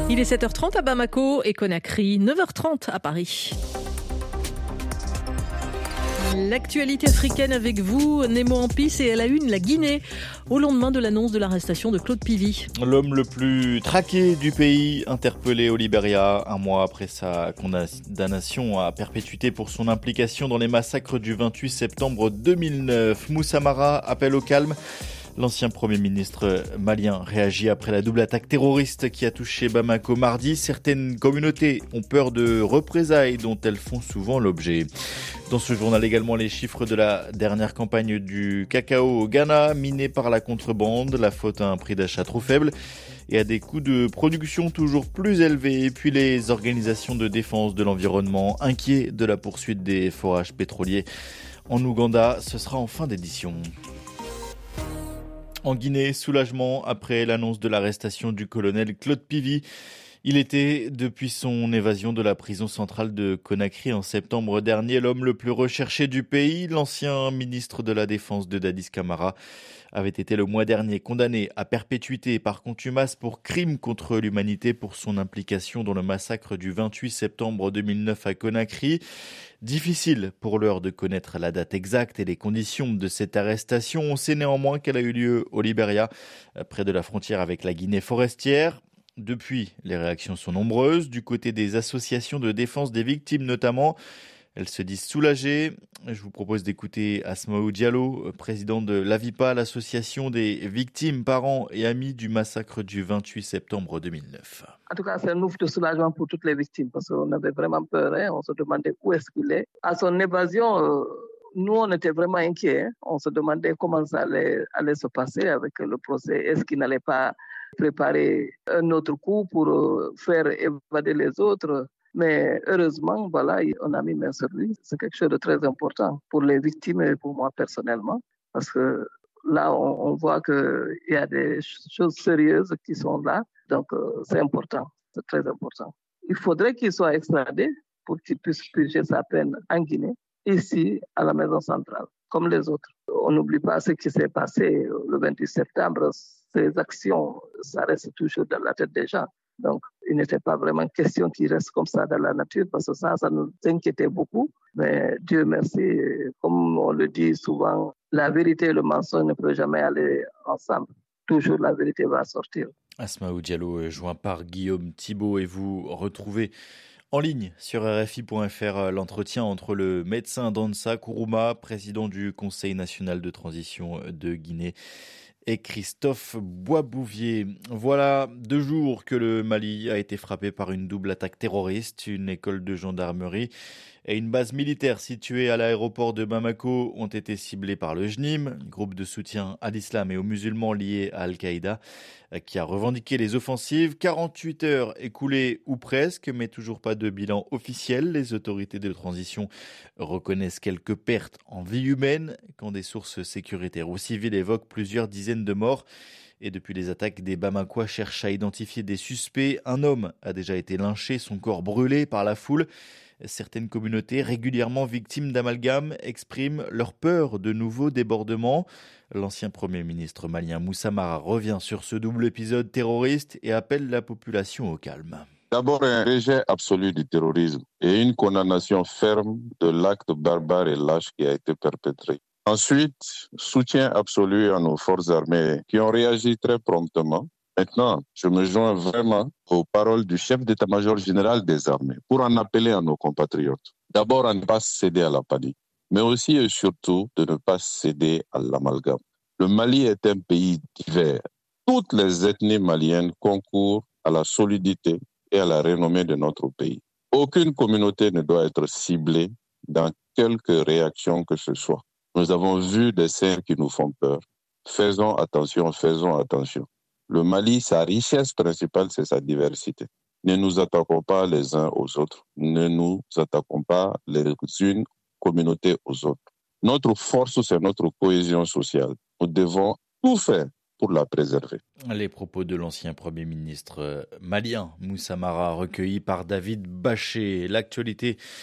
Il est 7h30 à Bamako et Conakry, 9h30 à Paris. L'actualité africaine avec vous, Nemo Ampis, et à la une, la Guinée, au lendemain de l'annonce de l'arrestation de Claude Pivy. L'homme le plus traqué du pays, interpellé au Libéria, un mois après sa condamnation à perpétuité pour son implication dans les massacres du 28 septembre 2009. Moussa Mara appelle au calme. L'ancien Premier ministre malien réagit après la double attaque terroriste qui a touché Bamako mardi. Certaines communautés ont peur de représailles dont elles font souvent l'objet. Dans ce journal également, les chiffres de la dernière campagne du cacao au Ghana, minée par la contrebande, la faute à un prix d'achat trop faible et à des coûts de production toujours plus élevés. Et puis les organisations de défense de l'environnement, inquiets de la poursuite des forages pétroliers en Ouganda. Ce sera en fin d'édition. En Guinée, soulagement après l'annonce de l'arrestation du colonel Claude Pivy. Il était, depuis son évasion de la prison centrale de Conakry en septembre dernier, l'homme le plus recherché du pays. L'ancien ministre de la Défense de Dadis Camara avait été le mois dernier condamné à perpétuité par contumace pour crime contre l'humanité pour son implication dans le massacre du 28 septembre 2009 à Conakry. Difficile pour l'heure de connaître la date exacte et les conditions de cette arrestation. On sait néanmoins qu'elle a eu lieu au Libéria, près de la frontière avec la Guinée forestière. Depuis, les réactions sont nombreuses, du côté des associations de défense des victimes notamment. Elles se disent soulagées. Je vous propose d'écouter Asmaou Diallo, président de l'AVIPA, l'association des victimes, parents et amis du massacre du 28 septembre 2009. En tout cas, c'est un ouf de soulagement pour toutes les victimes parce qu'on avait vraiment peur. On se demandait où est-ce qu'il est. À son évasion, nous, on était vraiment inquiets. On se demandait comment ça allait se passer avec le procès. Est-ce qu'il n'allait pas préparer un autre coup pour faire évader les autres? Mais heureusement, voilà, on a mis main sur lui. C'est quelque chose de très important pour les victimes et pour moi personnellement. Parce que là, on voit qu'il y a des choses sérieuses qui sont là. Donc, c'est important. C'est très important. Il faudrait qu'il soit extradé pour qu'il puisse purger sa peine en Guinée, ici, à la maison centrale, comme les autres. On n'oublie pas ce qui s'est passé le 28 septembre. Ces actions, ça reste toujours dans la tête des gens. Donc, il n'était pas vraiment question qu'il reste comme ça dans la nature parce que ça nous inquiétait beaucoup. Mais Dieu merci, comme on le dit souvent, la vérité et le mensonge ne peuvent jamais aller ensemble. Toujours la vérité va sortir. Asmaou Diallo, joint par Guillaume Thibault, et vous retrouvez en ligne sur RFI.fr l'entretien entre le médecin Dansa Kourouma, président du Conseil national de transition de Guinée, et Christophe Boisbouvier. Voilà 2 jours que le Mali a été frappé par une double attaque terroriste. Une école de gendarmerie et une base militaire située à l'aéroport de Bamako ont été ciblées par le JNIM, groupe de soutien à l'islam et aux musulmans liés à Al-Qaïda, qui a revendiqué les offensives. 48 heures écoulées ou presque, mais toujours pas de bilan officiel. Les autorités de transition reconnaissent quelques pertes en vie humaine, quand des sources sécuritaires ou civiles évoquent plusieurs dizaines de morts. Et depuis les attaques, des Bamakois cherchent à identifier des suspects. Un homme a déjà été lynché, son corps brûlé par la foule. Certaines communautés, régulièrement victimes d'amalgames, expriment leur peur de nouveaux débordements. L'ancien Premier ministre malien Moussa Mara revient sur ce double épisode terroriste et appelle la population au calme. D'abord, un rejet absolu du terrorisme et une condamnation ferme de l'acte barbare et lâche qui a été perpétré. Ensuite, soutien absolu à nos forces armées qui ont réagi très promptement. Maintenant, je me joins vraiment aux paroles du chef d'état-major général des armées pour en appeler à nos compatriotes. D'abord, à ne pas céder à la panique, mais aussi et surtout de ne pas céder à l'amalgame. Le Mali est un pays divers. Toutes les ethnies maliennes concourent à la solidité et à la renommée de notre pays. Aucune communauté ne doit être ciblée dans quelque réaction que ce soit. Nous avons vu des scènes qui nous font peur. Faisons attention, faisons attention. Le Mali, sa richesse principale, c'est sa diversité. Ne nous attaquons pas les uns aux autres. Ne nous attaquons pas les unes communautés aux autres. Notre force, c'est notre cohésion sociale. Nous devons tout faire pour la préserver. Les propos de l'ancien Premier ministre malien Moussa Mara, recueillis par David Baché. L'actualité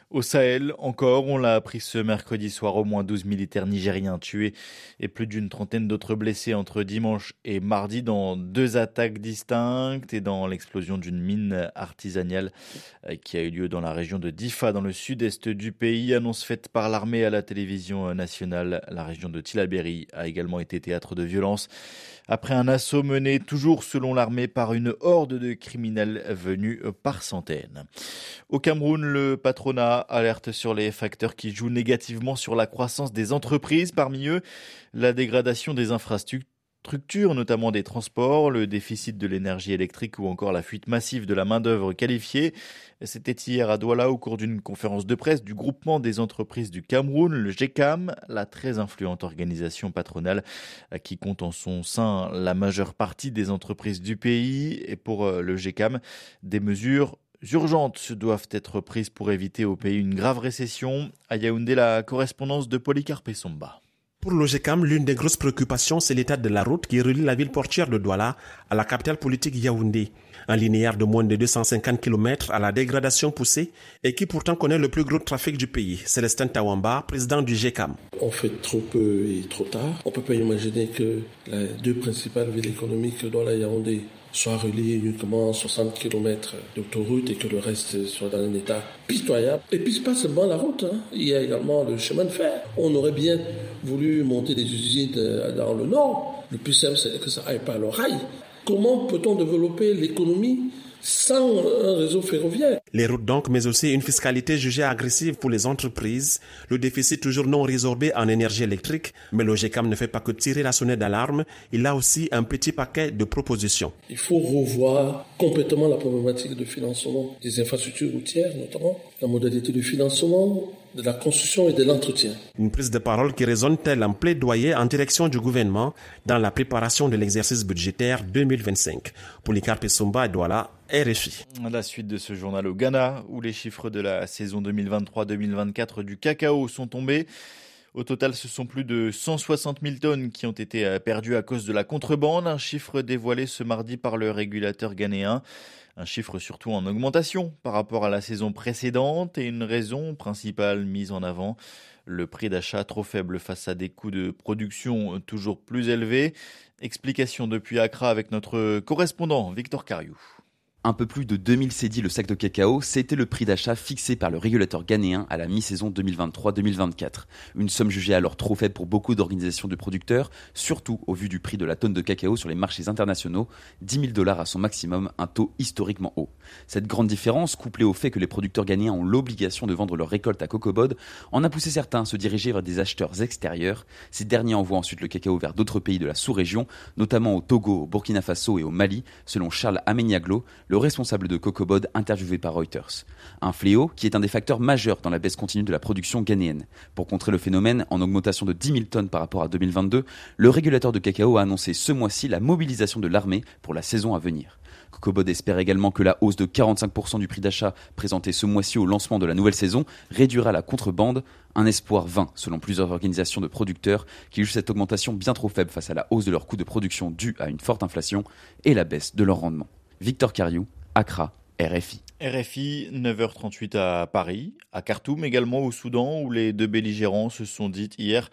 Au Sahel, encore, on l'a appris ce mercredi soir, au moins 12 militaires nigériens tués et plus d'une trentaine d'autres blessés entre dimanche et mardi dans 2 attaques distinctes et dans l'explosion d'une mine artisanale qui a eu lieu dans la région de Difa, dans le sud-est du pays. Annonce faite par l'armée à la télévision nationale. La région de Tillabéri a également été théâtre de violence après un assaut mené, toujours selon l'armée, par une horde de criminels venus par centaines. Au Cameroun, le patronat alerte sur les facteurs qui jouent négativement sur la croissance des entreprises. Parmi eux, la dégradation des infrastructures, notamment des transports, le déficit de l'énergie électrique ou encore la fuite massive de la main-d'œuvre qualifiée. C'était hier à Douala au cours d'une conférence de presse du groupement des entreprises du Cameroun, le GECAM, la très influente organisation patronale qui compte en son sein la majeure partie des entreprises du pays. Et pour le GECAM, des mesures urgentes doivent être prises pour éviter au pays une grave récession. À Yaoundé, la correspondance de Polycarpe Somba. Pour le GECAM, l'une des grosses préoccupations, c'est l'état de la route qui relie la ville portuaire de Douala à la capitale politique Yaoundé. Un linéaire de moins de 250 km à la dégradation poussée et qui pourtant connaît le plus gros trafic du pays. Célestin Tawamba, président du GECAM. On fait trop peu et trop tard. On ne peut pas imaginer que les 2 principales villes économiques, Douala et Yaoundé, soit relié uniquement 60 km d'autoroute et que le reste soit dans un état pitoyable. Et puis, c'est pas seulement la route, il y a également le chemin de fer. On aurait bien voulu monter des usines dans le nord. Le plus simple, c'est que ça aille pas à l'oreille. Comment peut-on développer l'économie sans un réseau ferroviaire? Les routes donc, mais aussi une fiscalité jugée agressive pour les entreprises, le déficit toujours non résorbé en énergie électrique, mais le GECAM ne fait pas que tirer la sonnette d'alarme, il a aussi un petit paquet de propositions. Il faut revoir complètement la problématique de financement des infrastructures routières, notamment la modalité de financement de la construction et de l'entretien. Une prise de parole qui résonne tel un plaidoyer en direction du gouvernement dans la préparation de l'exercice budgétaire 2025. Polycarpe Somba, Douala, RFI. La suite de ce journal au Ghana, où les chiffres de la saison 2023-2024 du cacao sont tombés. Au total, ce sont plus de 160 000 tonnes qui ont été perdues à cause de la contrebande, un chiffre dévoilé ce mardi par le régulateur ghanéen. Un chiffre surtout en augmentation par rapport à la saison précédente et une raison principale mise en avant, le prix d'achat trop faible face à des coûts de production toujours plus élevés. Explication depuis Accra avec notre correspondant Victor Cariou. Un peu plus de 2000 cédis le sac de cacao, c'était le prix d'achat fixé par le régulateur ghanéen à la mi-saison 2023-2024. Une somme jugée alors trop faible pour beaucoup d'organisations de producteurs, surtout au vu du prix de la tonne de cacao sur les marchés internationaux, $10 000 à son maximum, un taux historiquement haut. Cette grande différence, couplée au fait que les producteurs ghanéens ont l'obligation de vendre leur récolte à CocoBodd, en a poussé certains à se diriger vers des acheteurs extérieurs. Ces derniers envoient ensuite le cacao vers d'autres pays de la sous-région, notamment au Togo, au Burkina Faso et au Mali, selon Charles Ameniaglo, le responsable de CocoBodd interviewé par Reuters. Un fléau qui est un des facteurs majeurs dans la baisse continue de la production ghanéenne. Pour contrer le phénomène, en augmentation de 10 000 tonnes par rapport à 2022, le régulateur de cacao a annoncé ce mois-ci la mobilisation de l'armée pour la saison à venir. CocoBodd espère également que la hausse de 45% du prix d'achat présentée ce mois-ci au lancement de la nouvelle saison réduira la contrebande. Un espoir vain, selon plusieurs organisations de producteurs qui jugent cette augmentation bien trop faible face à la hausse de leurs coûts de production due à une forte inflation et la baisse de leur rendement. Victor Cariou, Accra, RFI. RFI, 9h38 à Paris, à Khartoum également au Soudan, où les 2 belligérants se sont dit hier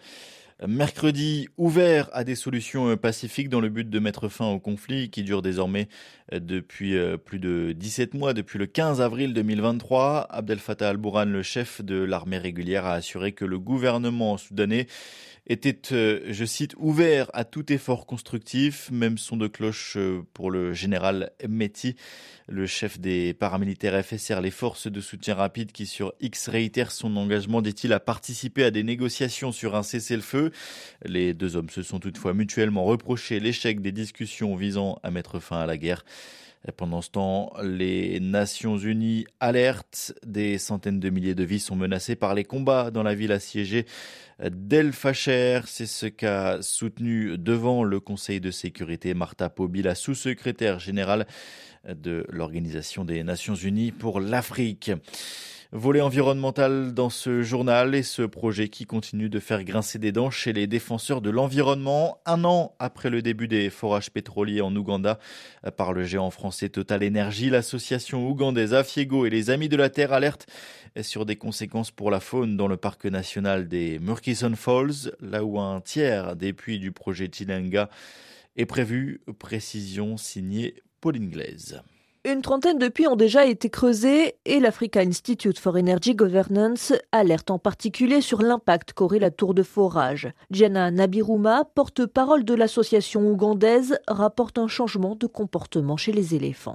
mercredi ouverts à des solutions pacifiques dans le but de mettre fin au conflit qui dure désormais depuis plus de 17 mois, depuis le 15 avril 2023. Abdel Fattah al-Burhan, le chef de l'armée régulière, a assuré que le gouvernement soudanais était, je cite, ouvert à tout effort constructif. Même son de cloche pour le général Mehdi, le chef des paramilitaires FSR, les forces de soutien rapide qui sur X réitèrent son engagement, dit-il, à participer à des négociations sur un cessez-le-feu. Les 2 hommes se sont toutefois mutuellement reproché l'échec des discussions visant à mettre fin à la guerre. Pendant ce temps, les Nations Unies alertent. Des centaines de milliers de vies sont menacées par les combats dans la ville assiégée d'El Fasher. C'est ce qu'a soutenu devant le Conseil de sécurité Martha Pobby, la sous-secrétaire générale de l'Organisation des Nations Unies pour l'Afrique. Volet environnemental dans ce journal et ce projet qui continue de faire grincer des dents chez les défenseurs de l'environnement. 1 an après le début des forages pétroliers en Ouganda par le géant français Total Energy, l'association ougandaise Afiego et les Amis de la Terre alertent sur des conséquences pour la faune dans le parc national des Murchison Falls, là où un tiers des puits du projet Tilenga est prévu. Précision signée Pauline Glaise. Une trentaine de puits ont déjà été creusés et l'Africa Institute for Energy Governance alerte en particulier sur l'impact qu'aurait la tour de forage. Diana Nabiruma, porte-parole de l'association ougandaise, rapporte un changement de comportement chez les éléphants.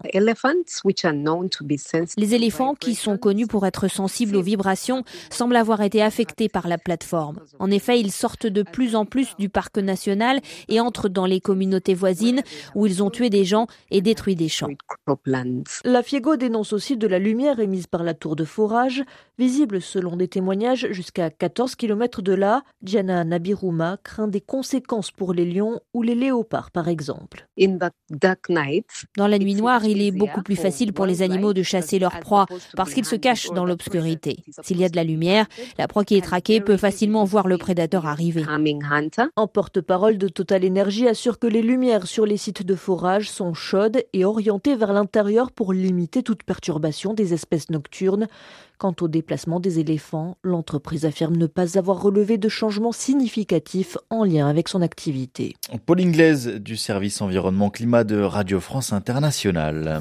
Les éléphants, qui sont connus pour être sensibles aux vibrations, semblent avoir été affectés par la plateforme. En effet, ils sortent de plus en plus du parc national et entrent dans les communautés voisines où ils ont tué des gens et détruit des champs. L'Afiego dénonce aussi de la lumière émise par la tour de forage, visible selon des témoignages jusqu'à 14 km de là. Diana Nabiruma craint des conséquences pour les lions ou les léopards par exemple. Dans la nuit noire, il est beaucoup plus facile pour les animaux de chasser leur proie parce qu'ils se cachent dans l'obscurité. S'il y a de la lumière, la proie qui est traquée peut facilement voir le prédateur arriver. En porte-parole de Total Energy assure que les lumières sur les sites de forage sont chaudes et orientées vers l'intérieur pour limiter toute perturbation des espèces nocturnes. Quant au déplacement des éléphants, l'entreprise affirme ne pas avoir relevé de changements significatifs en lien avec son activité. Pauline Glaise du service environnement climat de Radio France Internationale.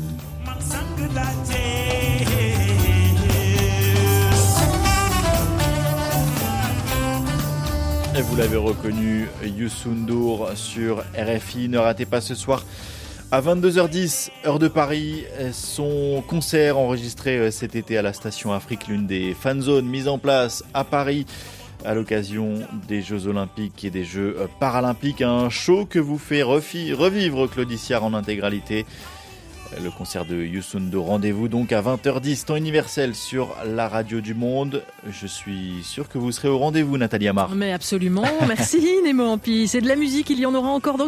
Et vous l'avez reconnu, Youssou N'Dour sur RFI. Ne ratez pas ce soir à 22h10, heure de Paris, son concert enregistré cet été à la Station Afrique, l'une des fan zones mises en place à Paris à l'occasion des Jeux Olympiques et des Jeux Paralympiques. Un show que vous fait revivre Claudie Siard en intégralité. Le concert de Youssou N'Dour. Rendez-vous donc à 20h10, temps universel sur la radio du monde. Je suis sûr que vous serez au rendez-vous, Nathalie Amar. Mais absolument. Merci, Nemo Ampi. C'est de la musique, il y en aura encore dans